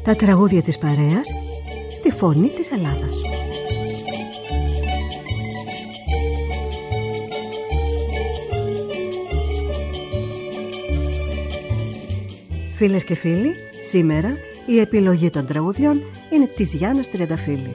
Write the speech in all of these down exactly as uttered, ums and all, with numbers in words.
Τα τραγούδια της παρέας στη φωνή της Ελλάδας. Φίλες και φίλοι, σήμερα η επιλογή των τραγουδιών είναι της Γιάννας Τριανταφύλλη.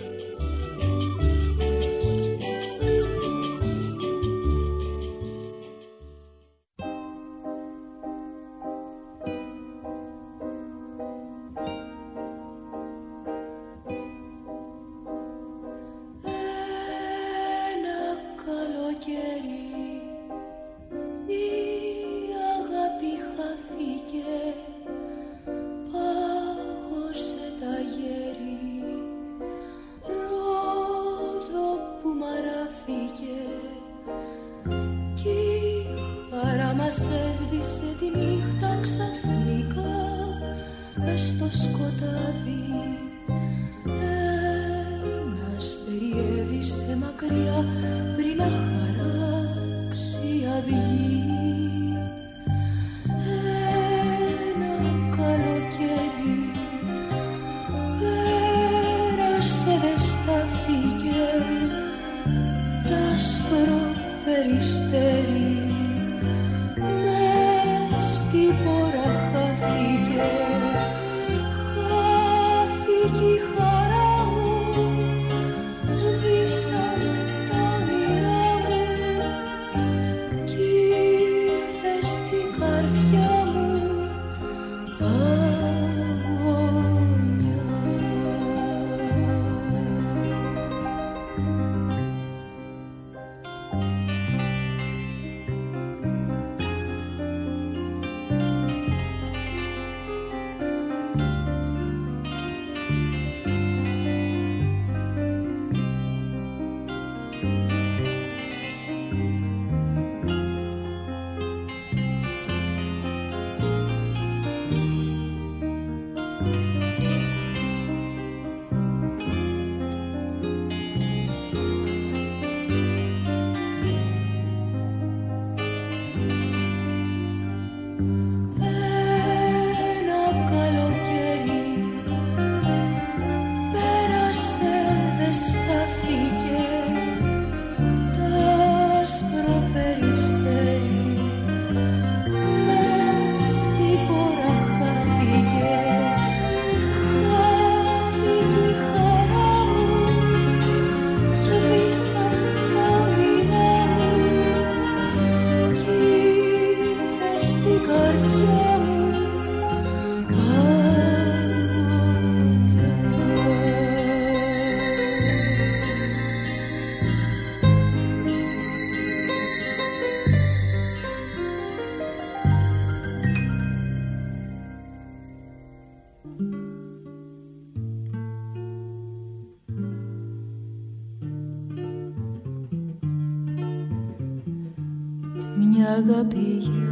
Αγάπη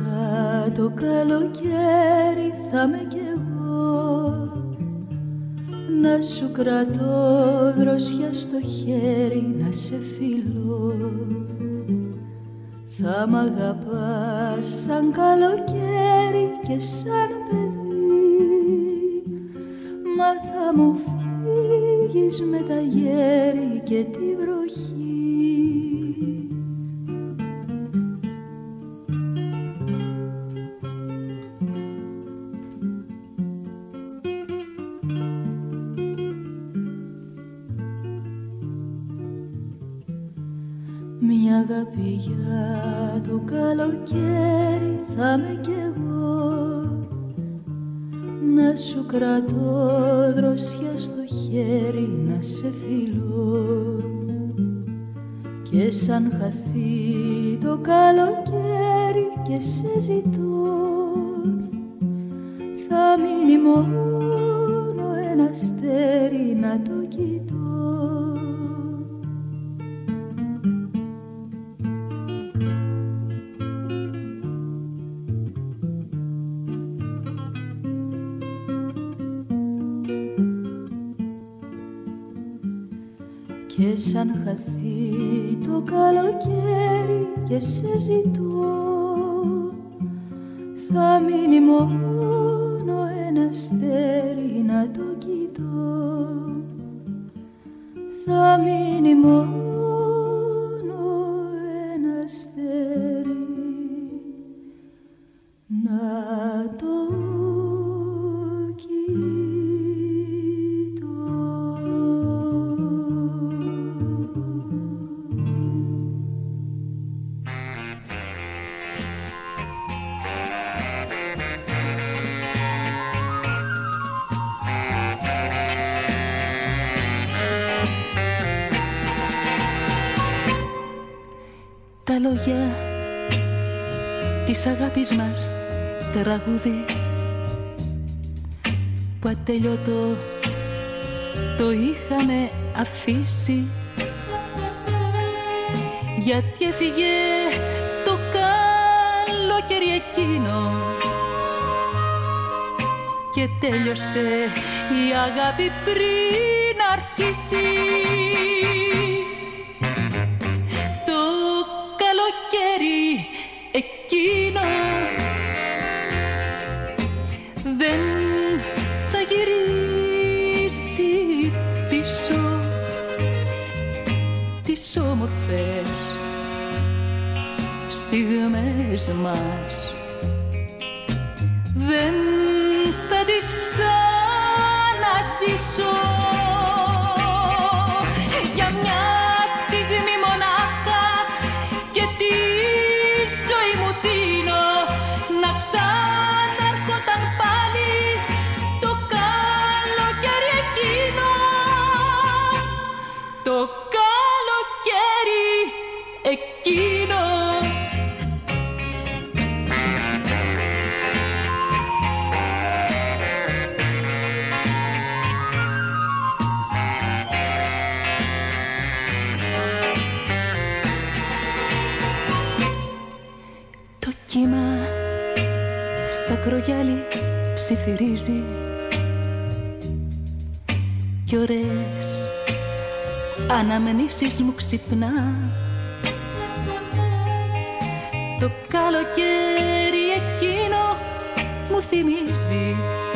για το καλοκαίρι θα με κι εγώ, να σου κρατώ δροσιά στο χέρι, να σε φιλώ. Θα μ' αγαπάς σαν καλοκαίρι και σαν παιδί, μα θα μου φύγεις με τα γέρι και τη βροχή. Μια αγάπη για το καλοκαίρι θα με κι εγώ, να σου κρατώ δροσιά στο χέρι, να σε φιλώ. Και σαν χαθεί το καλοκαίρι και σε ζητώ, θα μείνει μόνο ένα αστέρι να το κοιτώ. Και σαν χαθεί το καλοκαίρι και σε ζητώ, θα μείνει μόνο ένα αστέρι να το κοιτώ, θα μείνει μόνο ένα αστέρι να το τα λόγια της αγάπης μας τραγούδι που ατέλειωτο το είχαμε αφήσει, γιατί έφυγε το καλοκαίρι εκείνο και τέλειωσε η αγάπη πριν αρχίσει. Το καλοκαίρι εκείνο δεν θα γυρίσει πίσω. Τις όμορφες στιγμές μας δεν θα τις ξαναζήσω. Για μια στιγμή μονάχα και τη ζωή μου δίνω, να ξαναρχόταν πάλι το καλοκαίρι εκείνο. Το καλοκαίρι εκείνο. Το κύμα στα κρογιάλι ψιθυρίζει κι ωραίες αναμνήσεις μου ξυπνά. Το καλοκαίρι εκείνο μου θυμίζει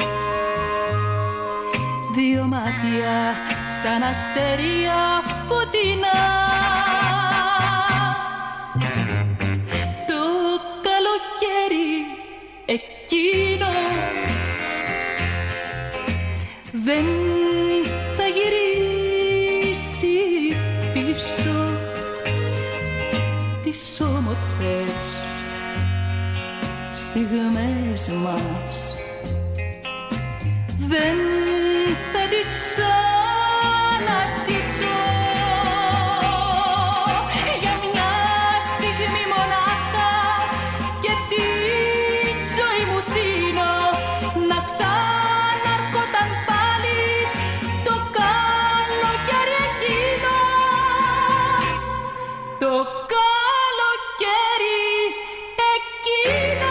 δύο μάτια σαν αστέρια φωτεινά. Το καλοκαίρι εκείνο δεν θα γυρίσει πίσω. Τις όμορφες στιγμές μας δεν θα τις ξαναζήσω. Για μια στιγμή μονάχα και τη ζωή μου δίνω, να ξαναρχόταν πάλι το καλοκαίρι εκείνο. Το καλοκαίρι εκείνο.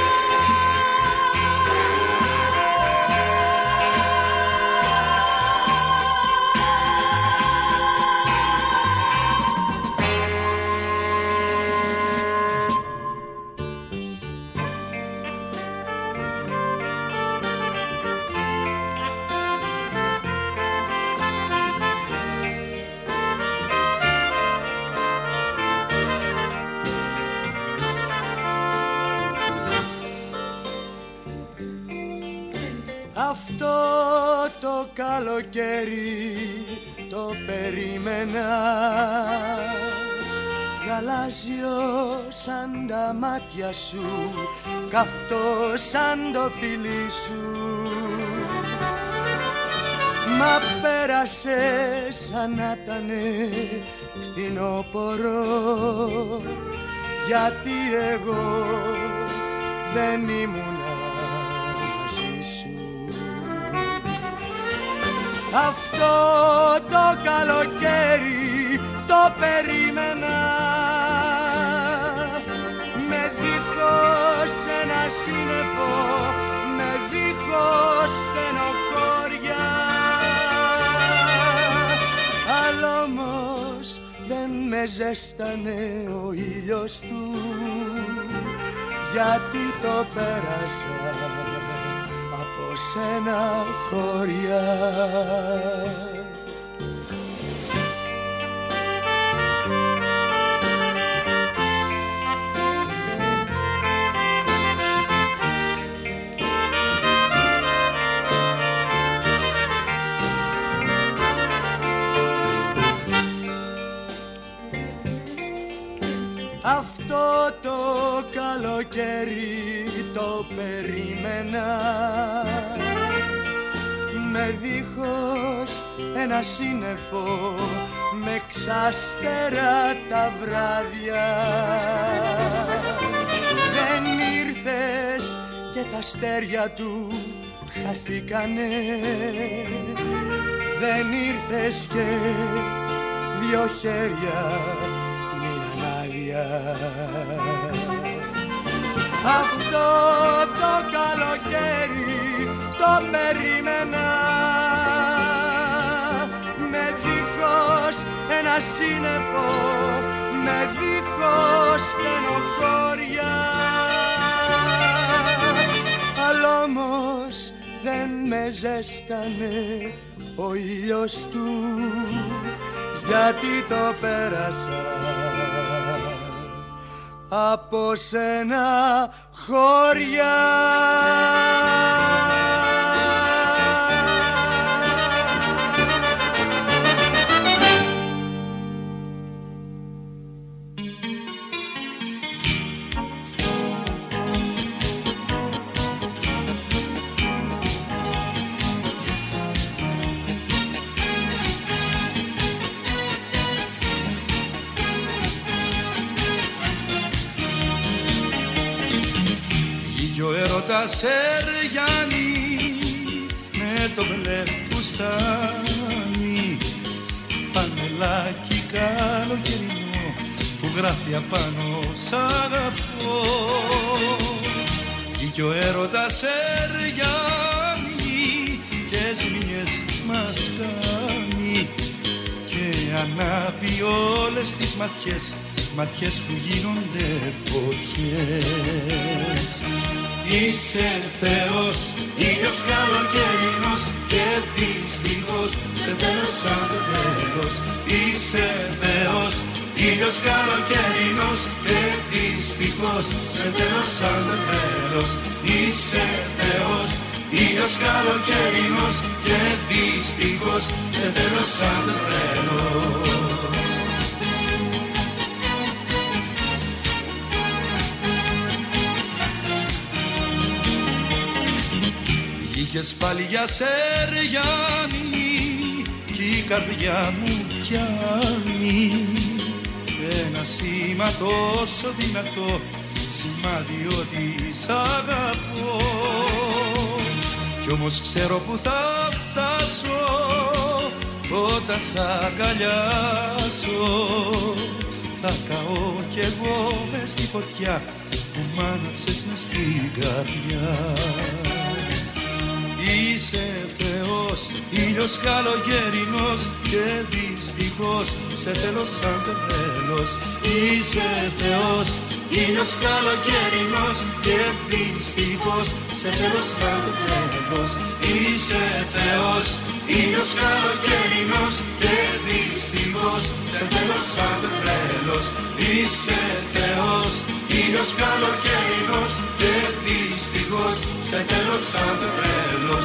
Αυτό το καλοκαίρι το περίμενα, γαλάζιο σαν τα μάτια σου, καυτό σαν το φιλί σου. Μα πέρασε σαν να ήτανε φθινόπωρο, γιατί εγώ δεν ήμουνα μαζί σου. Αυτό το καλοκαίρι το περίμενα, με δίχως ένα σύννεφο, με δίχως στενοχώρια. Αλλά όμως δεν με ζέστανε ο ήλιος του, γιατί το πέρασα από σένα χωριά. Αυτό το καλοκαίρι το περίμενα, με δίχως ένα σύννεφο, με ξαστέρα τα βράδια. Δεν ήρθες και τα αστέρια του χαθήκανε, δεν ήρθες και δυο χέρια μείναν άδεια. Αυτό το καλοκαίρι το περίμενα, με δίχως ένα σύννεφο, με δίχως στενοχώρια. Αλλά όμως δεν με ζέστανε ο ήλιος του, γιατί το πέρασα από σένα χωριά. Ο έρωτας Σεργιάννη με το μπλε φουστάνι, φανελάκι καλοκαιρινό που γράφει απάνω σ' αγαπώ. Βγήκε ο έρωτας Σεργιάννη και ζημιές μας κάνει και ανάπει όλες τις ματιές, ματιές που γίνονται φωτιές. Είσαι Θεός, ήλιος καλοκαιρινός και δυστυχώς σε θέλω σαν το τέλος. Είσαι Θεός, ήλιος καλοκαιρινός και δυστυχώς σε θέλω σαν το τέλος. Είσαι Θεός, ήλιος καλοκαιρινός και δυστυχώς σε θέλω σαν το τέλος. Βγήκες πάλι για Σεργιάννη κι η καρδιά μου πιάνει ένα σήμα τόσο δυνατό, σημάδι ότι σ' αγαπώ. Κι όμως ξέρω που θα φτάσω όταν σ' αγκαλιάσω. Θα καώ κι εγώ μες στη φωτιά που μ' άναψες μες στην καρδιά. Είσαι Θεός, ήλιος καλοκαιρινός και δυστυχώς σε θέλω σαν το τέλος. Είσαι Θεός, ήλιος καλοκαιρινός και δυστυχώς σε θέλω σαν το τέλος. Είσαι Θεός, ήλιος καλοκαιρινός και δυστυχώς σε θέλω σαν το τέλος. Είσαι Θεός, ήλιος καλοκαιρινός και δυστυχώς σε θέλω σαν το τέλος.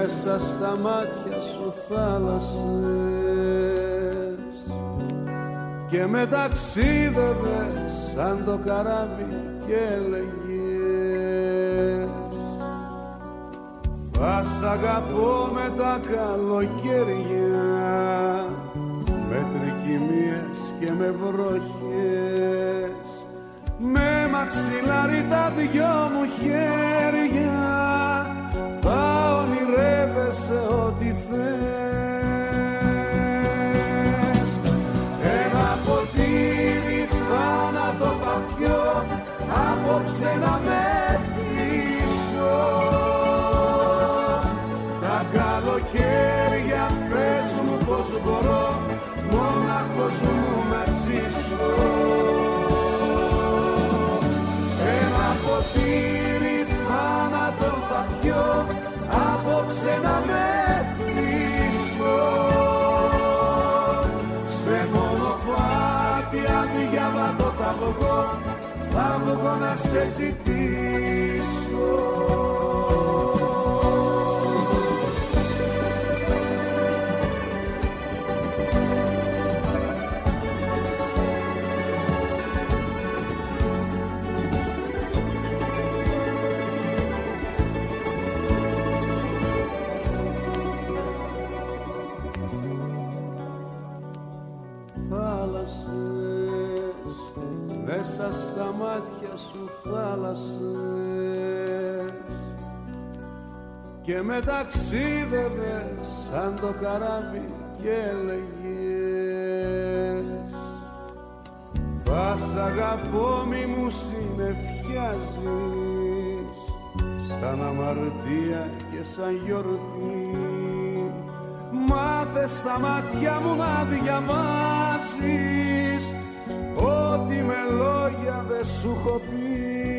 μέσα στα μάτια σου θάλασσες και με ταξίδευες σαν το καράβι και έλεγες θα σ' αγαπώ με τα καλοκαίρια, με τρικυμίες και με βροχές, με μαξιλάρι τα δυο μου χέρια, θα ονειρεύεσαι ό,τι θες. Ένα ποτήρι θάνατο θα πιω, απόψε να με θύσω. Τα καλοκαίρια πες μου πως μπορώ μόναχος μου να ζήσω. Ένα ποτήρι θάνατο θα πιω, απόψε να με θύσω. Σε μονοπάτι αδιάβατο θα βγω, θα βγω να σε ζητήσω. Μέσα στα μάτια σου θάλασσες και με ταξίδευες σαν το καράβι και έλεγες θα σ' αγαπώ μη μου συννεφιάζεις, σαν αμαρτία και σαν γιορτή. Μάθε στα μάτια μου να διαβάζεις ό,τι με λόγια δεν σου έχω πει.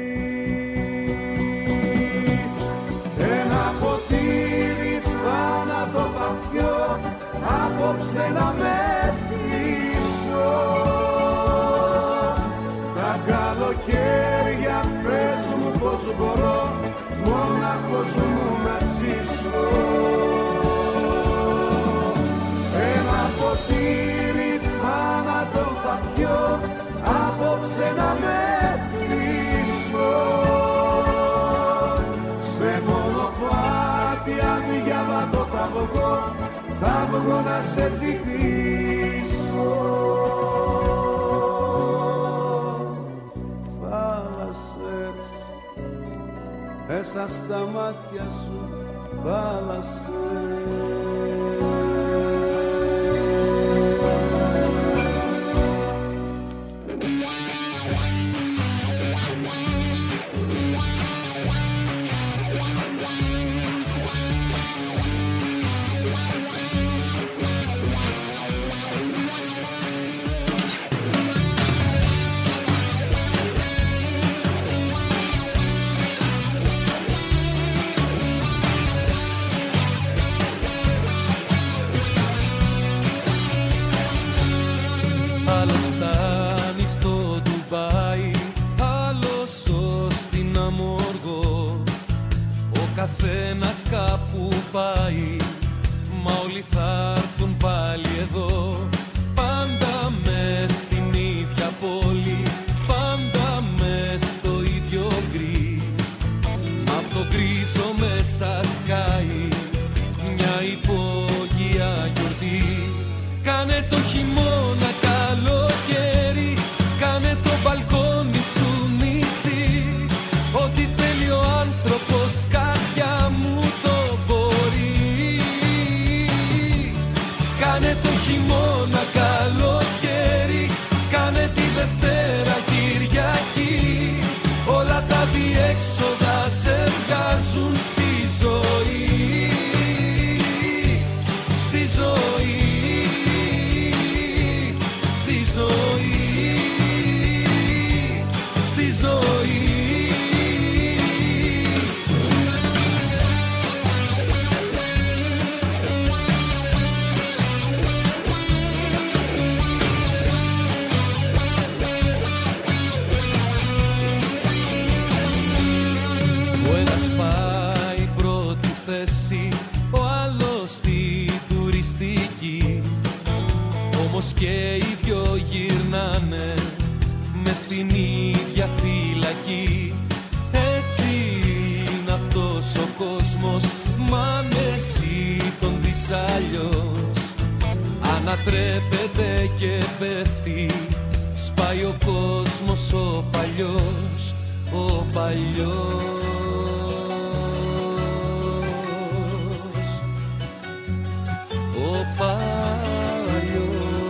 Ένα ποτήρι θάνατο θα πιω, απόψε να με θύσω. Τα καλοκαίρια πες μου πως μπορώ μόναχος μου να ζήσω. Ένα ποτήρι θάνατο θα πιω, απόψε να με θύσω. Σε μονοπάτι αδιάβατο θα βγω, θα βγω να σε ζητήσω. Θάλασσες, μέσα στα μάτια σου θάλασσες. Καθένας κάπου πάει, μα όλοι θα έρθουν πάλι εδώ. Πάντα μες στην ίδια πόλη, πάντα μες στο ίδιο γκρι. Απ' το γκρίζο μέσα σκάει μια υπόγεια γιορτή. Κάνε το χειμώνα καλοκαίρι, κάνε το μπαλκόνι σου νησί. Ό,τι θέλει ο άνθρωπος καρδιά μου το μπορεί. Κάνε το χειμώνα καλοκαίρι, κάνε τη Δευτέρα Κυριακή. Όλα τα διέξοδα σε βγάζουν στη ζωή. Στη ζωή, στη ζωή, στη ζωή. στην ίδια φυλακή. Έτσι είναι αυτός ο κόσμος, μ' αν εσύ τον δεις αλλιώς. Ανατρέπεται και πέφτει, σπάει ο κόσμος ο παλιός, ο παλιός. Ο παλιός.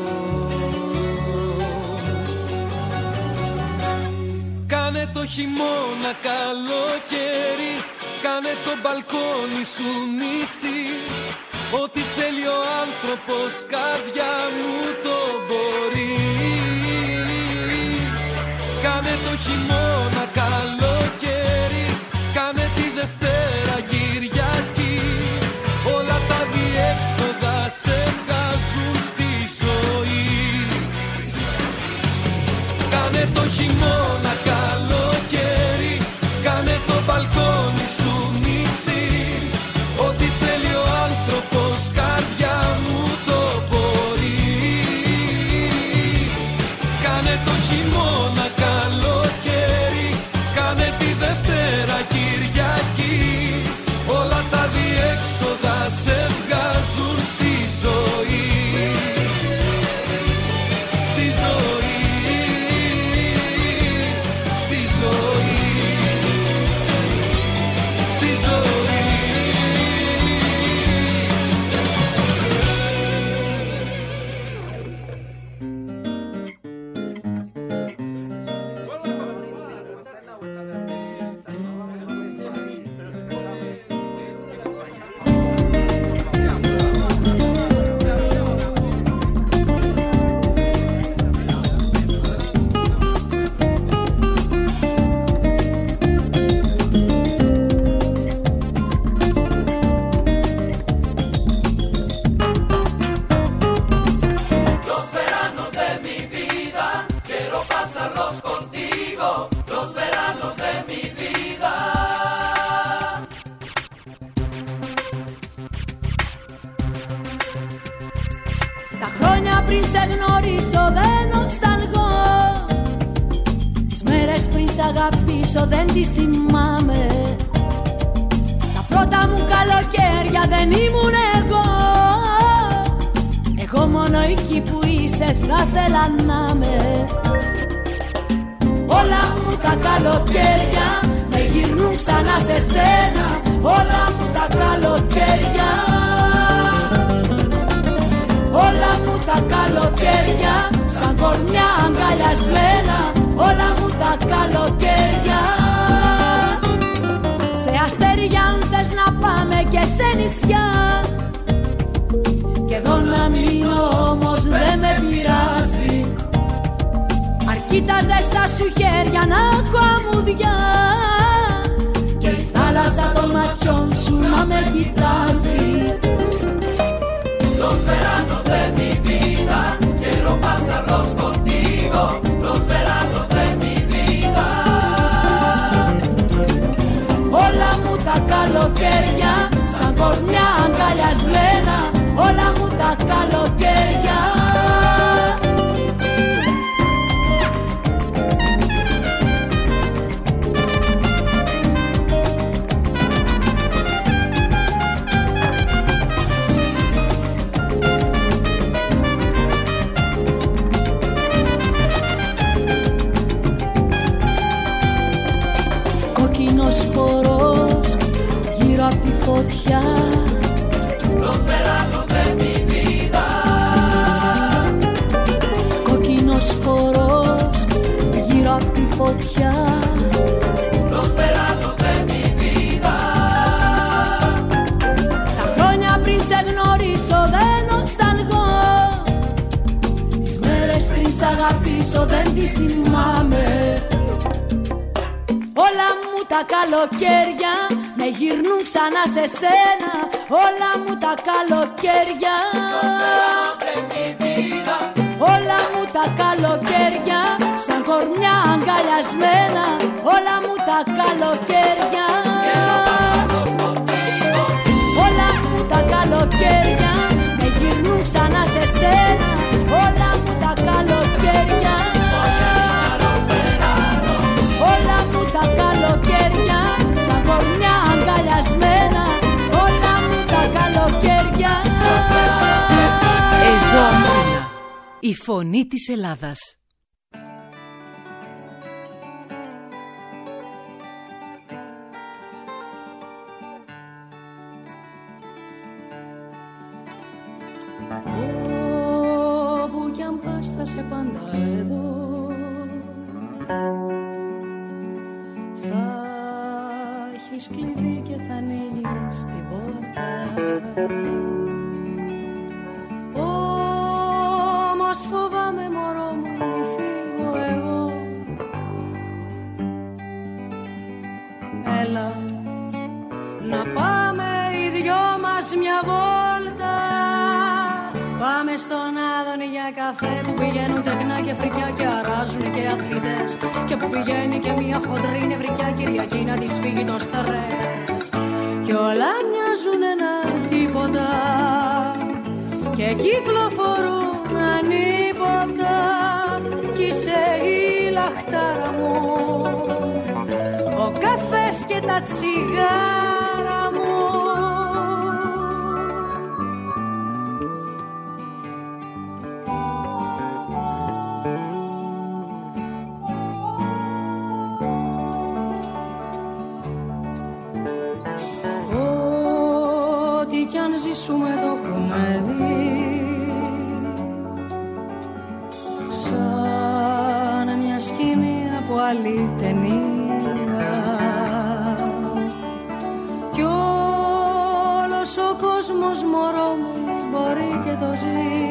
Κάνε το χειμώνα καλοκαίρι, κάνε το μπαλκόνι σου νησί. Ό,τι θέλει ο άνθρωπος, καρδιά μου το μπορεί. Κάνε το χειμώνα καλοκαίρι, κάνε τη Δευτέρα Κυριακή. Όλα τα διέξοδα σε βγάζουν στη ζωή. Κάνε το χειμώνα καλοκαίρι, κάνε το μπαλκόνι σου νησί. Ό,τι θέλει ο άνθρωπος, καρδιά μου το μπορεί. Κάνε το χειμώνα καλοκαίρι, κάνε τη Δευτέρα Κυριακή. Όλα τα διέξοδα σε βγάζουν στη ζωή. Στη ζωή. Στη ζωή. Στη ζωή. Δεν τις θυμάμαι. Τα πρώτα μου καλοκαίρια δεν ήμουν εγώ. Εγώ μόνο εκεί που είσαι θα θέλα να με. Όλα μου τα καλοκαίρια με γυρνούν ξανά σε σένα. Όλα μου τα καλοκαίρια. Όλα μου τα καλοκαίρια σαν κορμιά αγκαλιασμένα. Όλα μου τα καλοκαίρια. Σε αστέρια αν θες να πάμε και σε νησιά. Και εδώ να μείνω όμως δεν με πειράζει. Αρκεί τα ζεστά σου χέρια να έχω αμμουδιά. Και η θάλασσα των ματιών σου να με κοιτάζει. Los veranos de mi vida quiero pasarlos contigo. Los veranos de mi vida. Όλα μου τα καλοκαίρια σαν κορμιά αγκαλιασμένα. Όλα μου τα καλοκαίρια. Σπορός γύρω απ' τη φωτιά. Los veranos de mi vida. Κόκκινος σπορός γύρω απ' τη φωτιά. Los veranos de mi vida. Τα χρόνια πριν σε γνωρίσω δεν νοσταλγώ. Τις μέρες πριν σ' αγαπήσω δεν τις θυμάμαι. Όλα μου τα καλοκαίρια με γυρνούν ξανά σε σένα. Όλα μου τα καλοκαίρια. Όλα μου τα καλοκαίρια σαν κορμιά αγκαλιασμένα. Όλα μου τα καλοκαίρια. Όλα μου τα καλοκαίρια με γυρνούν ξανά σε σένα. Όλα μου τα καλοκαίρια. Η φωνή της Ελλάδας. Όπου κι αν πας θα σε πάντα εδώ, θα έχεις κλειδί και θα ανοίγεις την πόρτα. Όμως φοβάμαι μωρό μου μη φύγω εγώ. Έλα να πάμε οι δυο μας μια βόλτα. Πάμε στον Άδωνη για καφέ που πηγαίνουν τεκνά και φρικιά και αράζουν και αθλητές, και που πηγαίνει και μια χοντρή νευρικιά Κυριακή να της φύγει το στρες. Κι όλα μοιάζουν ένα τίποτα και κυκλοφορούν ανύποπτα, κι είσαι η λαχτάρα μου, ο καφές και τα τσιγάρα μου. Ό,τι κι αν ζήσουμε το έχουμε δει, σαν μια σκηνή από άλλη ταινία, κι όλος ο κόσμος μωρό μου μπορεί και το ζει.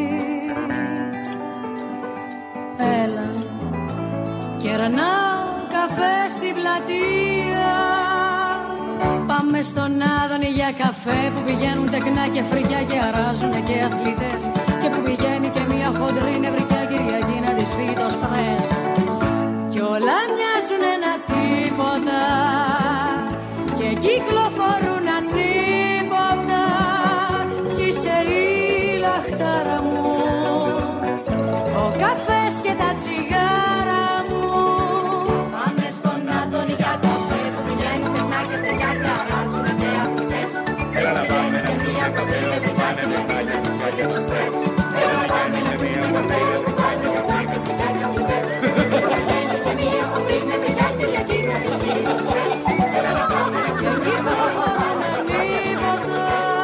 Έλα κερνά καφέ στην πλατεία, πάμε στον Άδωνη για καφέ που πηγαίνουν τεκνά και φρικιά και αράζουν και αθλητές, και που πηγαίνει και μια χοντρή νευρικιά Κυριακή να της φύγει το στρες. Κι όλα μοιάζουν ένα τίποτα και κυκλοφορούν ανύποπτα, κι είσαι η λαχτάρα μου, ο καφές και τα τσιγάρα μου. Πάμε στον Άδωνη για καφέ που πηγαίνουν τεκνά και φρικιά και αράζουν και αθλητές, έλα να πάμε και μια καφέ που πάνε και πάνε και τους κάνει το στρες. Έλα να πάμε και μια καφέ που πάνε και πάνε και τους κάνει το στρες. Πηγαίνει και μια χοντρή νευρικιά Κυριακή να της φύγει το στρες. Έλα να πάμε και κυκλοφορούν ανύποπτα.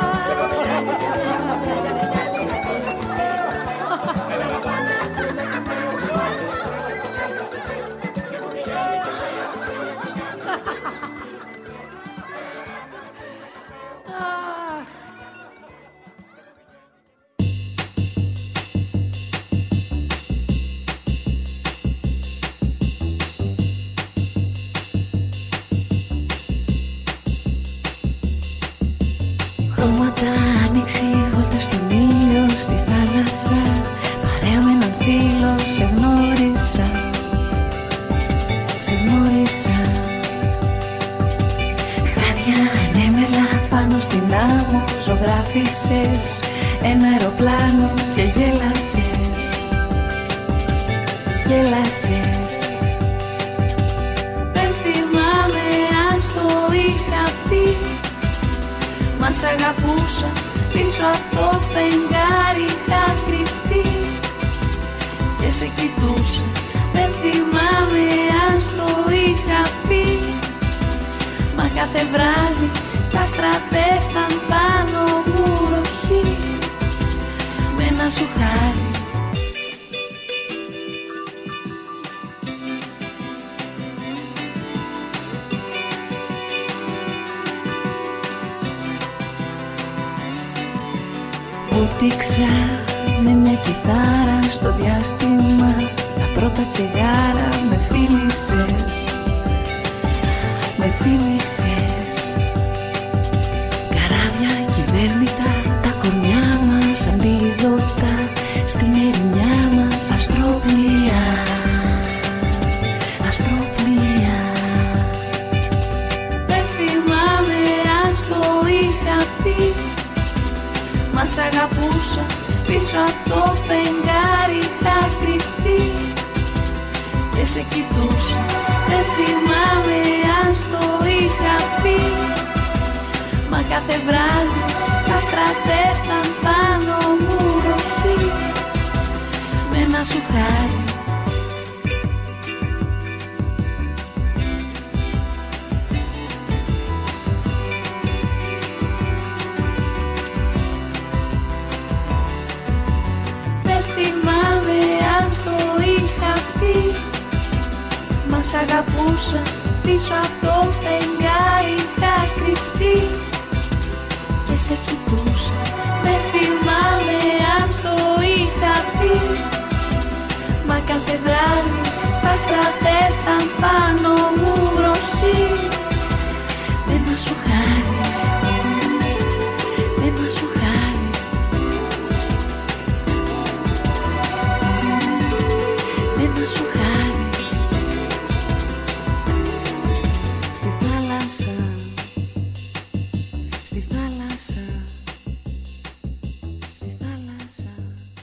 Άνοιξη, βόλτα στον ήλιο, στη θάλασσα, παρέα με έναν φίλο, σε γνώρισα, σε γνώρισα. Χάδια ανέμελα πάνω στην άμμο, ζωγράφισες ένα αεροπλάνο και γέλασες, γέλασες. Δεν θυμάμαι αν στο είχα πει, μα σ' αγαπούσα, πίσω από το φεγγάρι είχα κρυφτεί και σε κοιτούσα. Δεν θυμάμαι αν στο είχα πει, μα κάθε βράδυ τα άστρα πέφταν πάνω μου ροχή με ένα σου χάρι. Ούτηξα με μια κιθάρα στο διάστημα, τα πρώτα τσιγάρα με φίλησες, με φίλησες. Καράβια κυβέρνητα, τα κορμιά μας αντίδοτα, στην ερημιά μας αστροπλοία, αστροπλοία. Δεν θυμάμαι αν στο είχα πει, μα σ' αγαπούσα, πίσω από το φεγγάρι είχα κρυφτεί και σε κοιτούσα. Δεν θυμάμαι αν στο είχα πει, μα κάθε βράδυ τα άστρα πέφταν πάνω μου ροχή ένα σου χάρη. Δεν θυμάμαι αν στο είχα πει, μα σ' αγαπούσα πίσω από το φεγγάρι είχα κρυφτεί και σε κοιτούσα. Δεν θυμάμαι αν στο είχα πει, μα κάθε βράδυ τα στρατεύταν πάνω μου βροχή. Με ένα σου χάρη, με ένα σου χάρη, με ένα σου χάρη. Στη θάλασσα, στη θάλασσα, στη θάλασσα,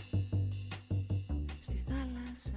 στη θάλασσα.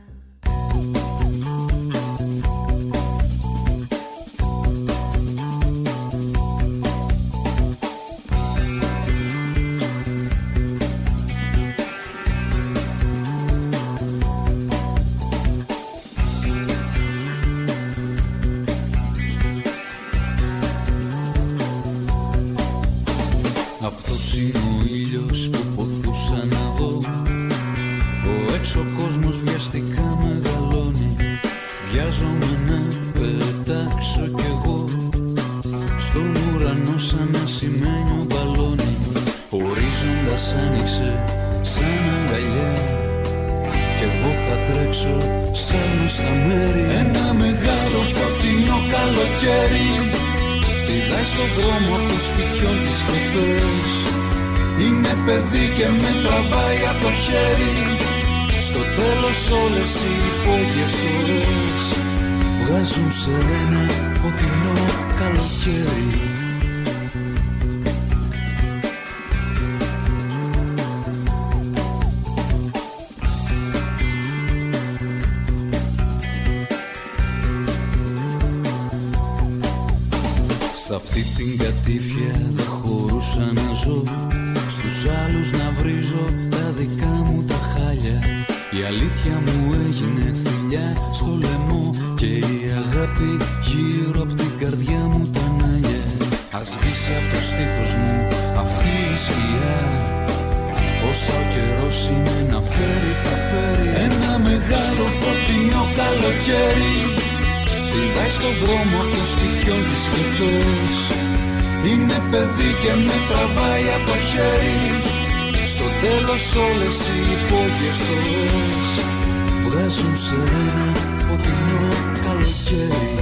Αυτός είναι ο ήλιος που ποθούσα να δω. Ο έξω κόσμος βιαστικά μεγαλώνει. Βιάζομαι να πετάξω κι εγώ στον ουρανό σαν ασημένιο μπαλόνι. Ορίζοντας άνοιξε σαν αγκαλιά κι εγώ θα τρέξω σαν στα μέρη. Ένα μεγάλο φωτεινό καλοκαίρι πηδάει στον δρόμο από το σπιτιόν της κλεπτές. Είναι παιδί και με τραβάει από το χέρι. Στο τέλος όλες οι υπόγειες φορές βγάζουν σε ένα φωτεινό καλοκαίρι. Σ' αυτή την κατήφια δεν χωρούσα να ζω. Στους άλλους να βρίζω τα δικά μου τα χάλια. Η αλήθεια μου έγινε θηλιά στο λαιμό και η αγάπη γύρω απ' την καρδιά μου τα νάλια. Ας σβήσει απ' το στήθος μου αυτή η σκιά. Όσα ο καιρός είναι να φέρει θα φέρει. Ένα μεγάλο φωτεινό καλοκαίρι πηδάει στον δρόμο από το σπιτιόν της κλεπτές. Είναι παιδί και με τραβάει από το χέρι. Στο τέλος όλες οι υπόγειες φορές βγάζουν σε ένα φωτεινό καλοκαίρι.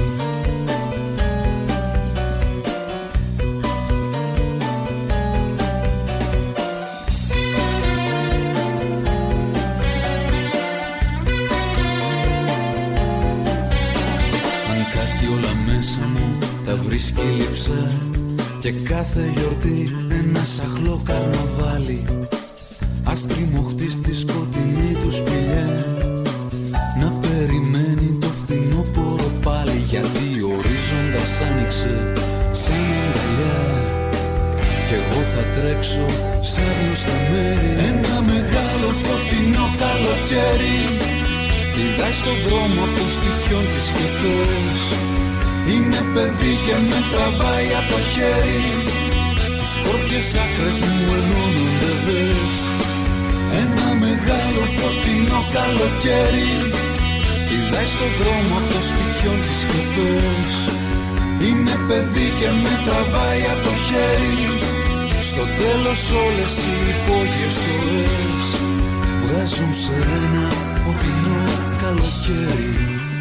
Βρίσκει λείψα και κάθε γιορτή ένα σαχλό καρναβάλι. Ας τριμωχτεί στη σκοτεινή του σπηλιά να περιμένει το φθινόπωρο πάλι. Γιατί ο ορίζοντας άνοιξε σαν αγκαλιά κι εγώ θα τρέξω σαν γνωστά μέρη. Ένα μεγάλο φωτεινό καλοκαίρι πηδάει στον δρόμο από το σπιτιόν της κλεπτές. Είναι παιδί και με τραβάει από το χέρι. Τις σκόρπιες άκρες μου ενώνονται δες. Ένα μεγάλο φωτεινό καλοκαίρι πηδάει στον δρόμο από το σπιτιόν της κλεπτές. Είναι παιδί και με τραβάει από το χέρι. Στο τέλος όλες οι υπόγειες φορές βγάζουν σε ένα φωτεινό καλοκαίρι.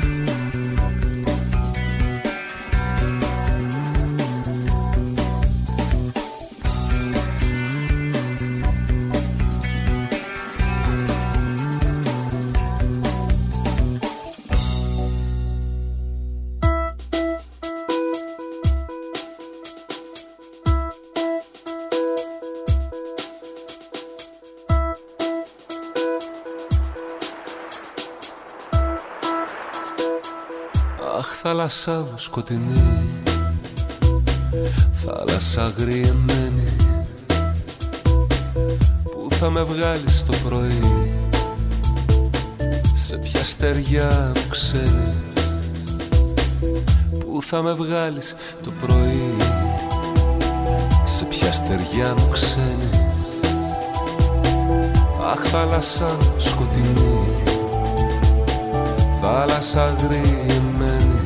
Θάλασσά μου σκοτεινή, θάλασσα αγριεμένη, που θα με βγάλεις το πρωί. σε ποια στεριά που ξέρει που θα με βγάλεις το πρωί, σε ποια στεριά μου ξένη. Αχ, θάλασσα σκοτεινή, θάλασσα αγριεμένη.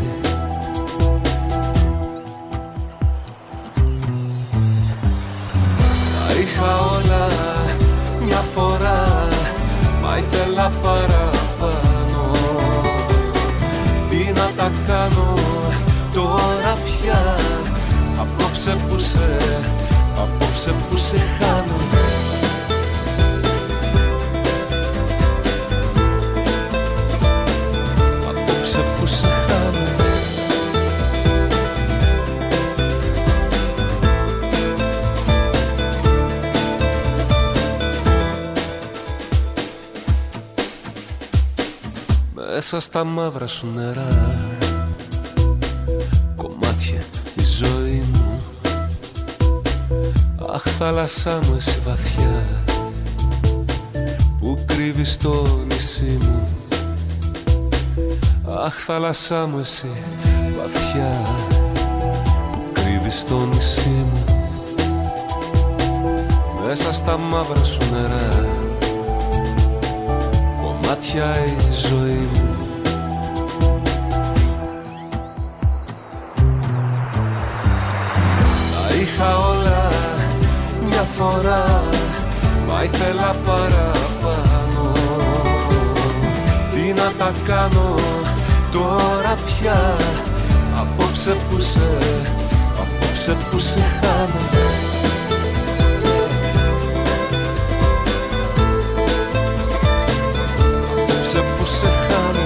Τα είχα όλα μια φορά, μα ήθελα παραπάνω. Τι να τα κάνω τώρα πια, απόψε που σε, απόψε που σε χάνω. Απόψε που σε χάνω. Μέσα στα μαύρα σου νερά, κομμάτια η ζωή μου. Αχ, θάλασσά μου εσύ βαθιά, που κρύβεις το νησί μου. Αχ, θάλασσά μου εσύ βαθιά, που κρύβεις το νησί μου. Μέσα στα μαύρα σου νερά, κομμάτια η ζωή μου. Τα είχα όλα μια φορά, μα ήθελα παραπάνω. Τι να τα κάνω τώρα πια, απόψε που σε, απόψε που σε χάνω. Που σε χάνω.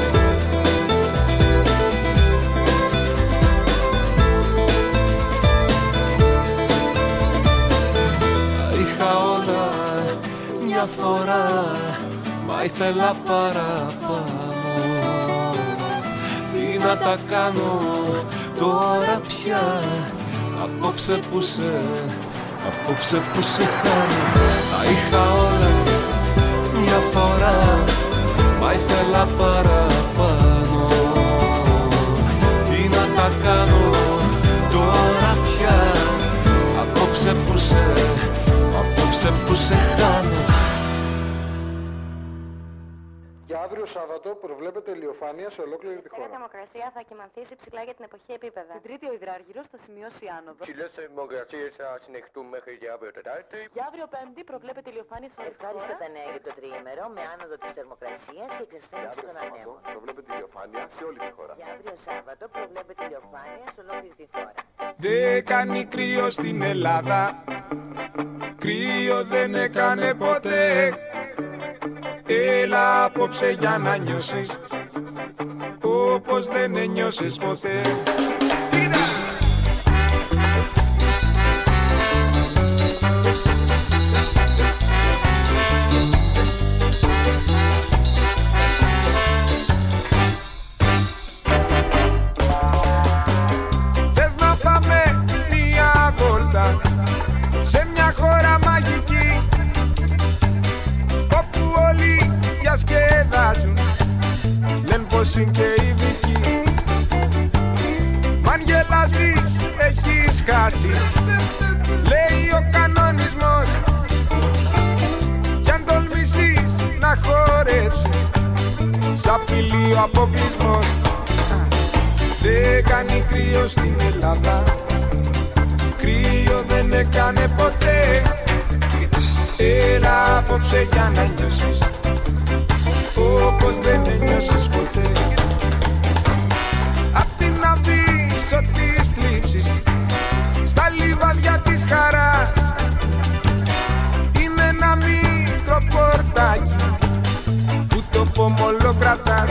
Τα είχα όλα μια φορά, μα ήθελα παραπάνω. Τι να τα κάνω τώρα πια, απόψε που σε, απόψε που σε χάνω. Τα είχα όλα μια φορά, μα ήθελα παραπάνω. Τι να τα κάνω τώρα πια, απόψε που σε, απόψε που σε χάνω. Για αύριο Σάββατο προβλέπεται ηλιοφάνεια σε ολόκληρη τη χώρα. Η θερμοκρασία θα κυμανθήσει ψηλά για την εποχή επίπεδα. Την Τρίτη ο υδράργυρος θα σημειώσει άνοδο. Ψηλές θερμοκρασίες θα συνεχιστούν μέχρι και αύριο Τετάρτη. Για αύριο Πέμπτη προβλέπεται ηλιοφάνεια σε όλη τη χώρα. Ευχάριστα τα νέα για το τριήμερο με άνοδο της θερμοκρασίας και εξασθένηση των ανέμων. Προβλέπεται ηλιοφάνεια σε όλη τη χώρα. Για αύριο Σάββατο προβλέπεται ηλιοφάνεια σε ολόκληρη τη χώρα. Δεν κάνει κρύο στην Ελλάδα, κρύο δεν έκανε ποτέ. Έλα απόψε για να νιώσεις όπως δεν ένιωσες ποτέ. Θες να πάμε μια βόλτα σε μια χώρα μαγική, όπου όλοι διασκεδάζουν, λένε πως είναι και ειδικοί. Μ' αν γελάσεις έχεις χάσει, λέει ο κανονισμός. Κι αν τολμήσεις να χορέψεις, σ' απειλεί ο αποκλεισμός. Δεν κάνει κρύο στην Ελλάδα, κρύο δεν έκανε ποτέ. Έλα απόψε για να νιώσεις όπως δεν ένιωσες ποτέ. Απ' την Αβύσσο της θλίψης στα λιβάδια της χαράς είναι ένα μικρό πορτάκι που το πόμολο κρατάς.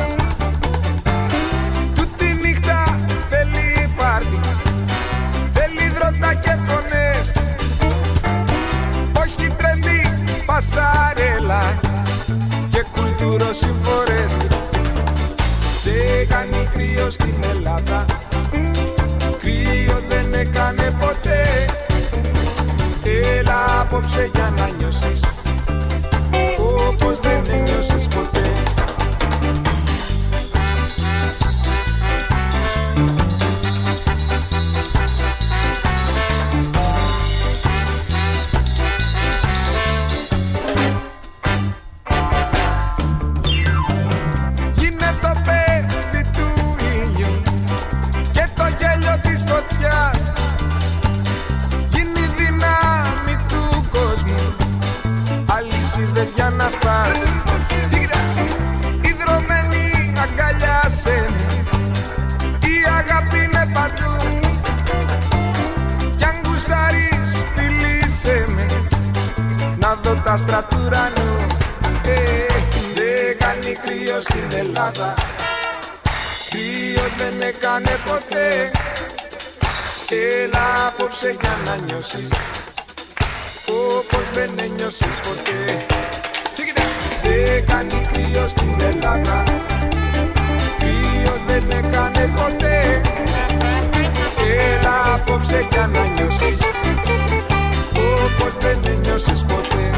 Τούτη νύχτα θέλει πάρτι, θέλει δρότα και φωνές, όχι τρελή πασαρέλα και κουλτουροσυμφορές. Δεν κάνει κρύο στην Ελλάδα, κρύο δεν έκανε ποτέ. Έλα απόψε για να νιώσεις όπως δεν ένιωσες ποτέ. άστρα του ουρανού. ε, Δεν κάνει κρύο στην Ελλάδα, κρύο δεν έκανε ποτέ. Έλα απόψε για να νιώσεις όπως δεν ένιωσες ποτέ. Δεν κάνει κρύο στην Ελλάδα, κρύο δεν έκανε ποτέ. Έλα απόψε για να νιώσεις όπως δεν ένιωσες ποτέ.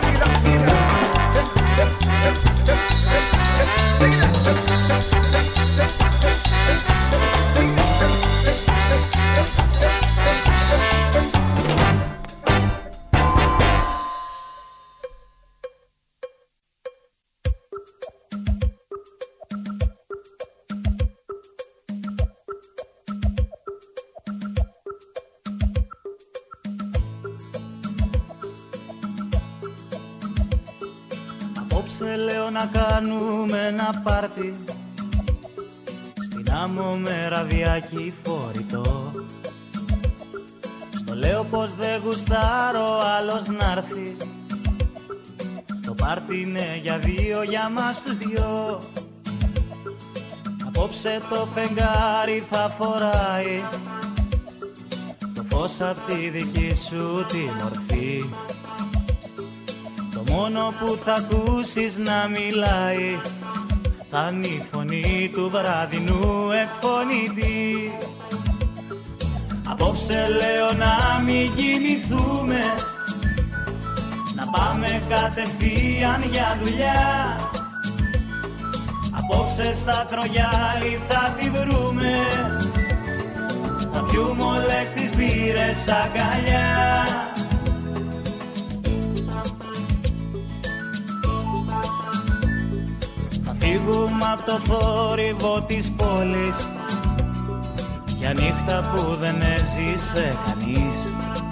Απόψε λέω να κάνουμε ένα πάρτι στην άμμο με ραδιάκι φορητό. Στο λέω πως δεν γουστάρω άλλος να'ρθει. Το πάρτι είναι για δύο, για μας τους δυο. Απόψε το φεγγάρι θα φοράει το φως απ' τη δική σου τη μορφή. Το μόνο που θα ακούσεις να μιλάει θα είναι η φωνή του βραδινού εκφωνητή. Απόψε λέω να μην κοιμηθούμε, να πάμε κατευθείαν για δουλειά. Απόψε στα Ακρογιάλη θα τη βρούμε, θα πιούμε όλες τις μπύρες αγκαλιά. Φύγουμε απ' το θόρυβο της πόλης για νύχτα που δεν έζησε κανείς.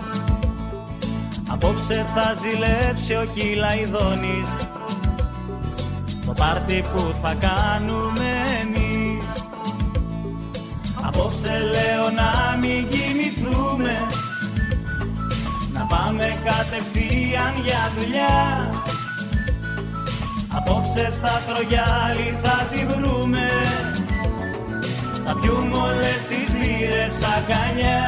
Απόψε θα ζηλέψει ο Κυλαϊδόνης το πάρτι που θα κάνουμε εμείς. Απόψε λέω να μην κοιμηθούμε, να πάμε κατευθείαν για δουλειά. Απόψε στα Ακρογιάλη θα τη βρούμε, θα πιούμε όλες τις μπύρες αγκαλιά.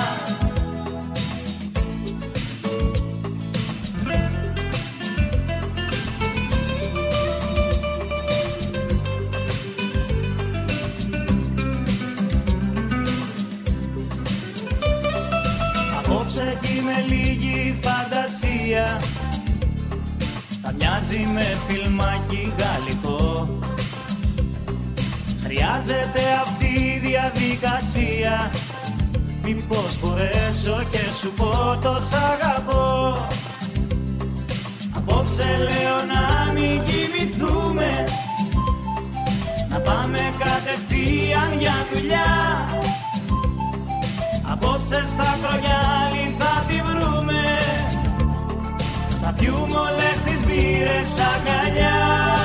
Απόψε κι με λίγη φαντασία θα μοιάζει με φιλμάκι γαλλικό. Χρειάζεται αυτή η διαδικασία, μήπως μπορέσω και σου πω το σ' αγαπώ. Απόψε λέω να μην κοιμηθούμε, να πάμε κατευθείαν για δουλειά. Απόψε στα Ακρογιάλη θα τη βρούμε, θα πιούμε όλες τις μπύρες αγκαλιά.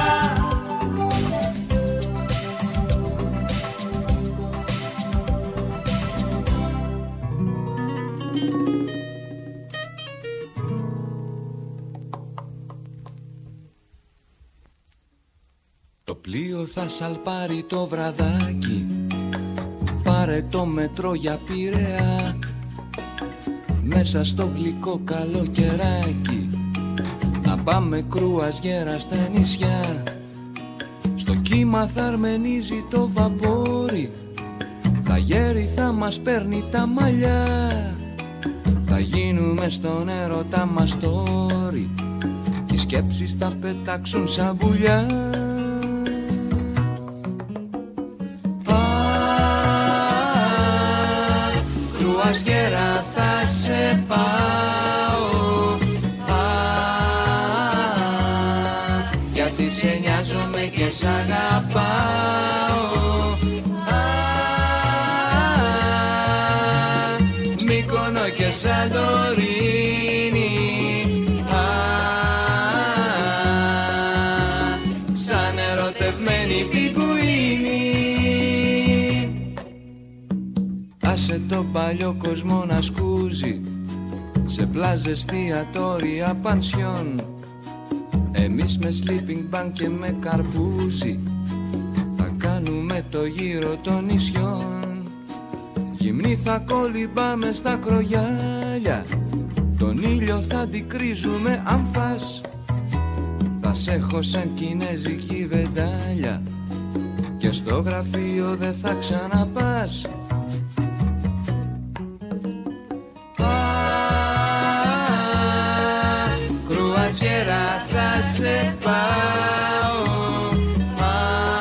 Το πλοίο θα σαλπάρει το βραδάκι, πάρε το μετρό για Πειραιά. Μέσα στο γλυκό καλοκαιράκι να πάμε κρουαζιέρα στα νησιά. Στο κύμα θα αρμενίζει το βαπόρι, τα γέρι θα μας παίρνει τα μαλλιά. Θα γίνουμε στον έρωτα μας τόρι, κι οι σκέψεις θα πετάξουν σαν πουλιά. Κρουαζιέρα θα σε πάω, α, γιατί σε νοιάζομαι και σ' αγαπάω. Α, Μύκονο και Σαντορίνη, α, σαν ερωτευμένη πιγκουίνη. Άσε το παλιό κόσμο να σκούζει σε πλάζ, εστιατόρια, πανσιόν. Εμείς με sleeping bag και με καρπούζι θα κάνουμε το γύρο των νησιών. Γυμνή θα κολυμπάμε στα κρογιάλια, τον ήλιο θα αντικρίζουμε αν φας. Θα σ' έχω σαν κινέζικη βεντάλια και στο γραφείο δεν θα ξαναπάς. Κρουαζιέρα θα σε πάω, α,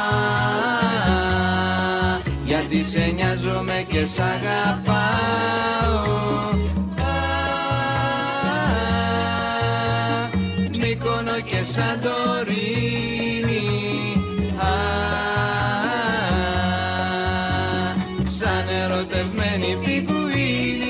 γιατί σε νοιάζομαι και σ' αγαπάω. Μύκονο και Σαντορίνη, α, σαν ερωτευμένη πιγκουίνη.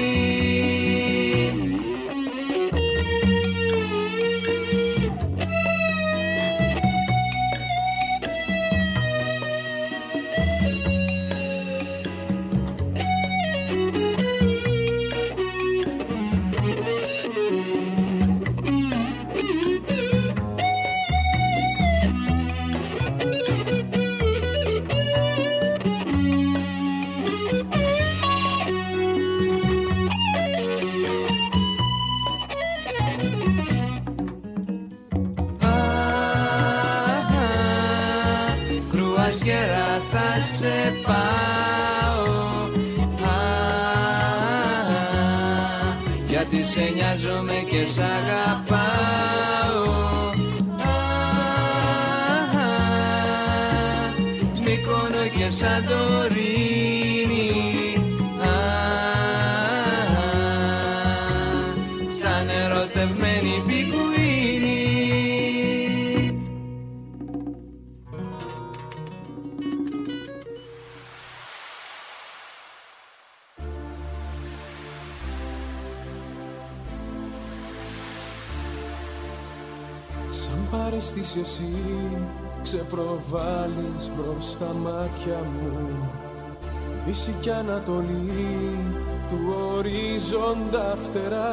Σε πάω, α, γιατί σε νοιάζομαι και σ' αγαπάω. Α, Μύκονο και Σαντορίνη, α, σαν ερωτευμένη πιγκουίνη. Παρέστης εσύ ξεπροβάλλεις μπρος στα μάτια μου, Δύση κι Ανατολή του ορίζοντα φτερά.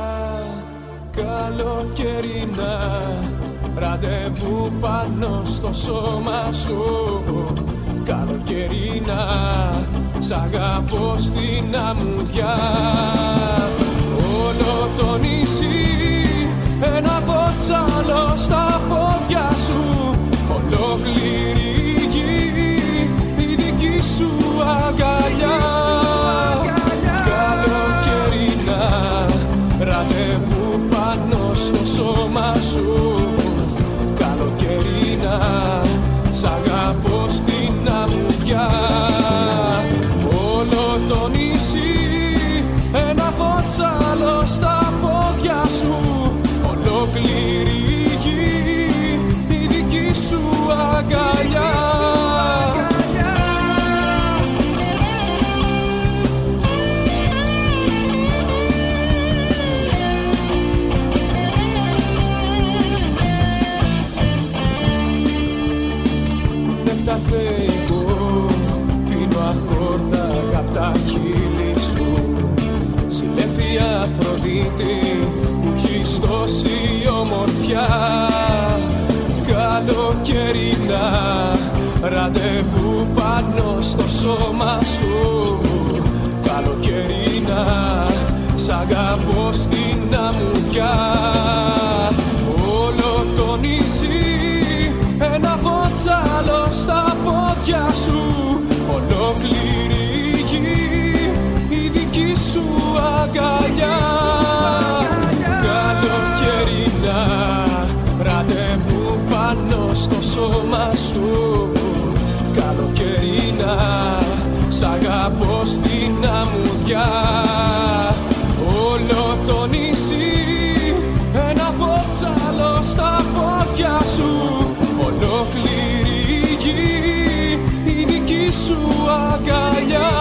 Καλοκαιρινά ραντεβού πάνω στο σώμα σου, καλοκαιρινά σ' αγαπώ στην αμμουδιά. Όλο το νησί ένα βότσαλο στα πόδια σου, ολόκληρη γη η δική σου αγκαλιά. Καλοκαιρινά ραντεβού πάνω στο σώμα σου, καλοκαιρινά σ' αγαπώ στην αμμουδιά. Όλο το νησί ένα βότσαλο στα πόδια σου, ολόκληρη γη η δική σου αγκαλιά. Νεκτάρ θεϊκό πίνω αχόρτα απ' τα χείλη σου, συλλέφει Αφροδίτη που έχεις τόση ομορφιά. Καλοκαιρινά ραντεβού πάνω στο σώμα σου, καλοκαιρινά σ' αγαπώ στην αμμουδιά. Όλο το νησί ένα βότσαλο στα πόδια σου, ολόκληρη γη η δική σου αγκαλιά. Καλοκαιρινά ραντεβού πάνω στο σώμα σου, καλοκαιρινά σ' αγαπώ στην αμμουδιά. Όλο το νησί ένα βότσαλο στα πόδια σου, ολόκληρη γη η δική σου αγκαλιά.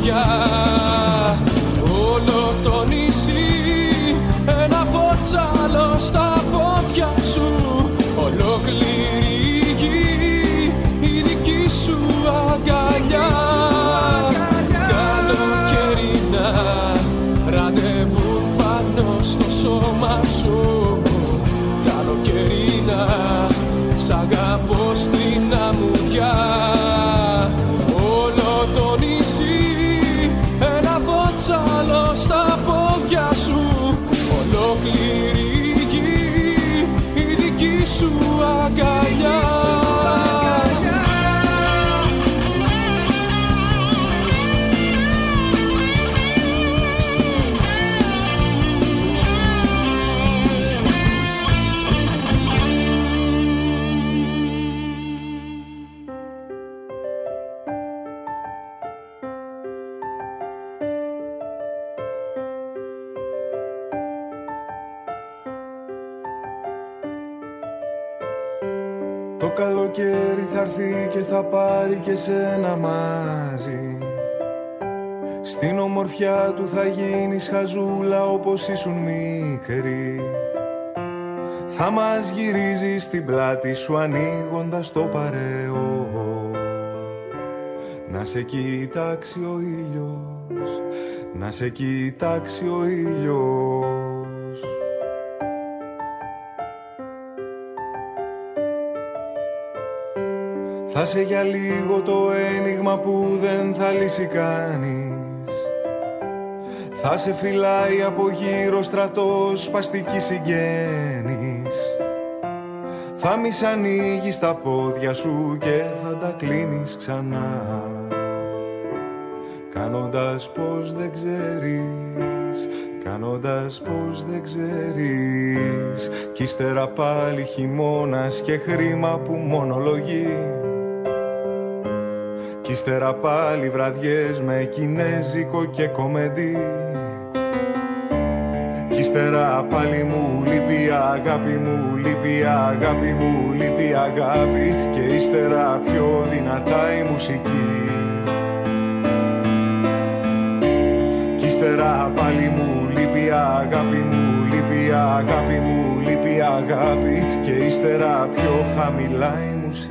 μουδιά. Όλο το νησί ένα φωτσάλο στα πόδια σου. Ολόκληρη η γη η δική σου αγκαλιά. Καλοκαιρινά ραντεβού πάνω στο σώμα σου. Καλοκαιρινά σ' αγαπώ στην αμμουδιά. Όλο το νησί ένα φωτσάλο στα πόδια σου. Ολόκληρη η γη η δική σου αγκαλιά. Το καλοκαίρι θα έρθει και θα πάρει και σένα μαζί. Στην ομορφιά του θα γίνεις χαζούλα όπως ήσουν μικρή. Θα μας γυρίζεις στην πλάτη σου ανοίγοντας το παρέο. Να σε κοιτάξει ο ήλιος, να σε κοιτάξει ο ήλιος. Θα σε για λίγο το ένιγμα που δεν θα λύσει κανείς. Θα σε φυλάει από γύρω στρατός σπαστική συγγένης. Θα μη σ' ανοίγεις τα πόδια σου και θα τα κλείνεις ξανά, κάνοντας πως δεν ξέρεις, κάνοντας πως δεν ξέρεις. Κι ύστερα πάλι χειμώνας και χρήμα που μονολογεί. Κι ύστερα πάλι βραδιές με κινέζικο και κομεντί. Κι ύστερα πάλι μου λείπει αγάπη μου, λείπει αγάπη μου, λείπει αγάπη. Και ύστερα πιο δυνατά η μουσική. Κι ύστερα πάλι μου λείπει αγάπη μου, λείπει αγάπη μου, λείπει αγάπη. Και ύστερα πιο χαμηλά η μουσική.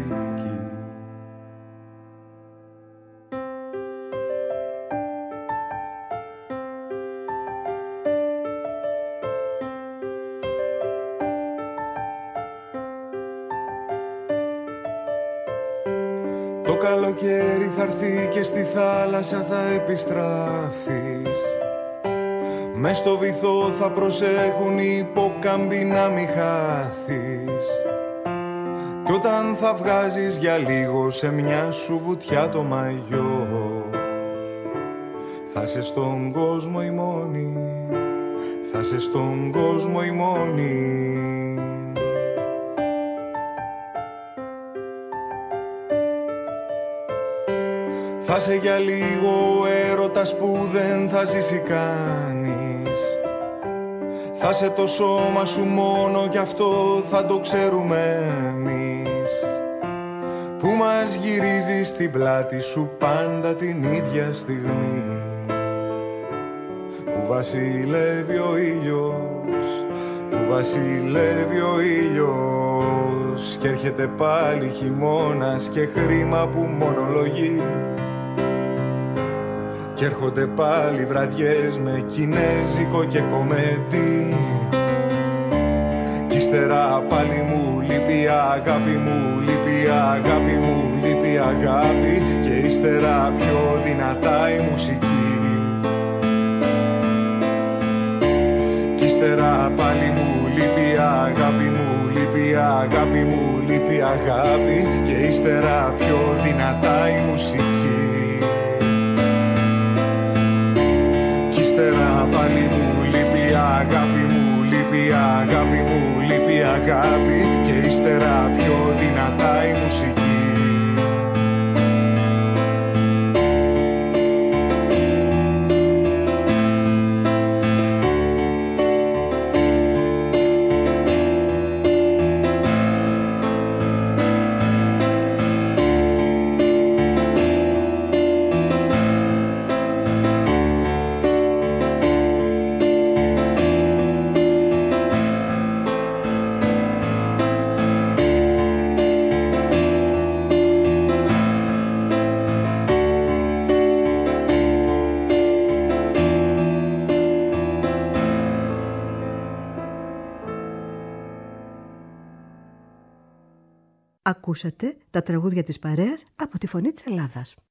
Το καλοκαίρι θα έρθει και στη θάλασσα θα επιστράφεις. Μες στο βυθό θα προσέχουν οι υπόκαμποι να μη χάθεις. Κι όταν θα βγάζεις για λίγο σε μια σου βουτιά το μαγιό, θα σε στον κόσμο η μόνη, θα σε στον κόσμο η μόνη. Θα σε για λίγο ο έρωτας που δεν θα ζήσει κανείς. Θα σε το σώμα σου μόνο κι αυτό θα το ξέρουμε εμείς. Που μας γυρίζει στην πλάτη σου πάντα την ίδια στιγμή. Που βασιλεύει ο ήλιος, που βασιλεύει ο ήλιος. Κι έρχεται πάλι χειμώνας και χρήμα που μονολογεί. Κι έρχονται πάλι βραδιές με κινέζικο και κομεντί. Κι ύστερα πάλι μου λείπει αγάπη μου, λείπει αγάπη μου, λείπει αγάπη. Και ύστερα πιο δυνατά η μουσική. Κι ύστερα πάλι μου λείπει αγάπη μου, λείπει αγάπη μου, λείπει αγάπη. Και ύστερα πιο δυνατά η μουσική. Ύστερα πάλι μου λείπει αγάπη μου, λείπει αγάπη μου, λείπει αγάπη. Και ύστερα πιο δυνατά η μουσική. Ακούσατε τα τραγούδια της παρέας από τη Φωνή της Ελλάδας.